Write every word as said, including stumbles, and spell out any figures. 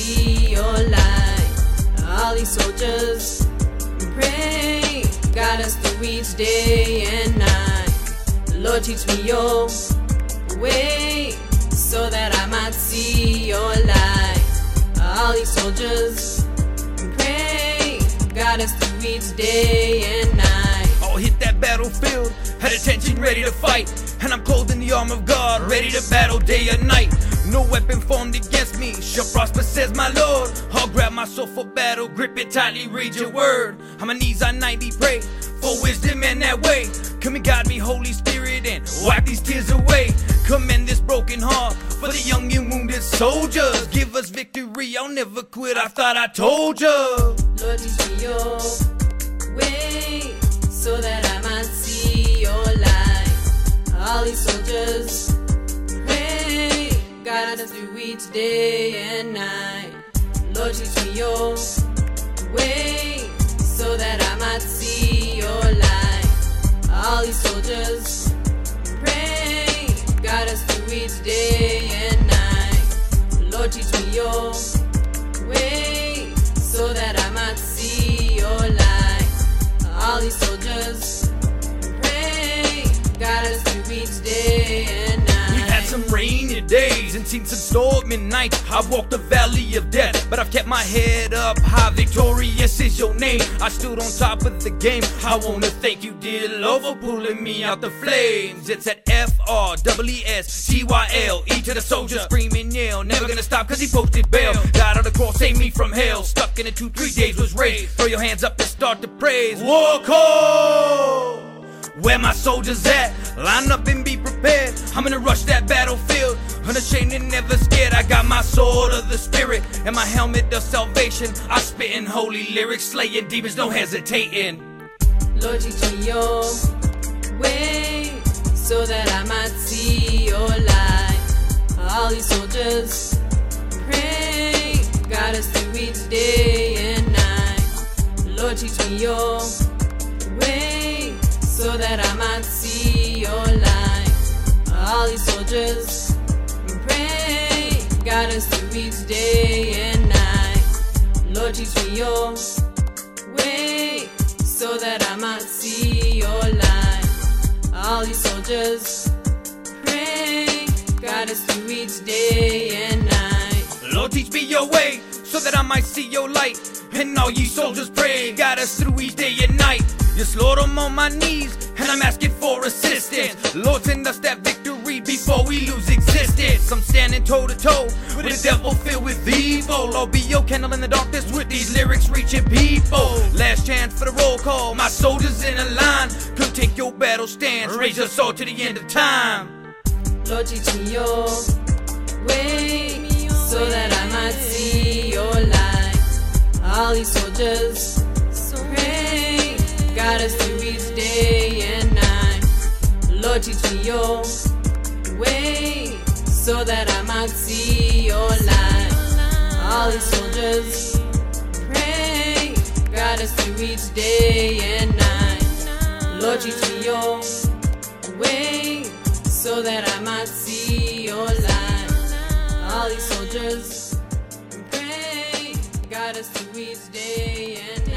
see your light. All these soldiers pray, guide us through each day and night. Lord, teach me your way so that I might see your light. All these soldiers pray, guide us through each day and night. I'll hit that battlefield, had attention, ready to fight. And I'm clothed in the armor of God, ready to battle day or night. No weapon formed against me shall prosper, says my Lord. I'll grab my sword for battle, grip it tightly, read your word. On my knees I nightly pray for wisdom in that way. Come and guide me, Holy Spirit, and wipe these tears away. Commend this broken heart for the young and wounded soldiers. Give us victory, I'll never quit, I thought I told ya. Lord, teach me your way so that I might see your light. All these soldiers pray, guide us through each day and night. Lord, teach me your way so that I might see your light. All these soldiers pray, guide us through each day and night. Lord, teach me your way so that I might see your light. All these soldiers pray, guide us through each day and night. We've had some rainy days and seen some stormy nights. I've walked the valley of death, but I've kept my head up high. Victorious is your name. I stood on top of the game. I wanna thank you, dear Lord, for pulling me out the flames. It's at F R E E S C Y L E to the soldier, scream and yell, never gonna stop cause he posted bail. Died on the cross, saved me from hell. Stuck in it two, three days was raised. Throw your hands up and start to praise. War call! Where my soldiers at? Line up and be prepared. I'm gonna rush that battlefield, unashamed and never scared. I got my sword of the spirit and my helmet of salvation. I spit in holy lyrics, slaying demons, no hesitating. Lord, teach me your way so that I might see your light. All these soldiers pray, guide us through each day and night. Lord, teach me your way so that I might see your light. All these soldiers pray, guide us through each day and night. Lord, teach me your way so that I might see your light. All these soldiers pray, guide us through each day and night. Lord, teach me your way so that I might see your light. And all ye soldiers pray, guide us through each day and night. Yes, Lord, I'm on my knees and I'm asking for assistance. Lord, send us that victory before we lose existence. I'm standing toe to toe with a devil filled with evil. I'll be your candle in the darkness with these lyrics reaching people. Last chance for the roll call, my soldiers in a line. Come take your battle stance, raise your sword to the end of time. Lord, teach me your way so that I might see your light. All these soldiers pray, guide us through each day and night. Lord, teach me your way so that I might see your light. All these soldiers pray, guide us through each day and night. Lord, teach me your way so that I might see your light. All these soldiers pray, guide us through each day and night.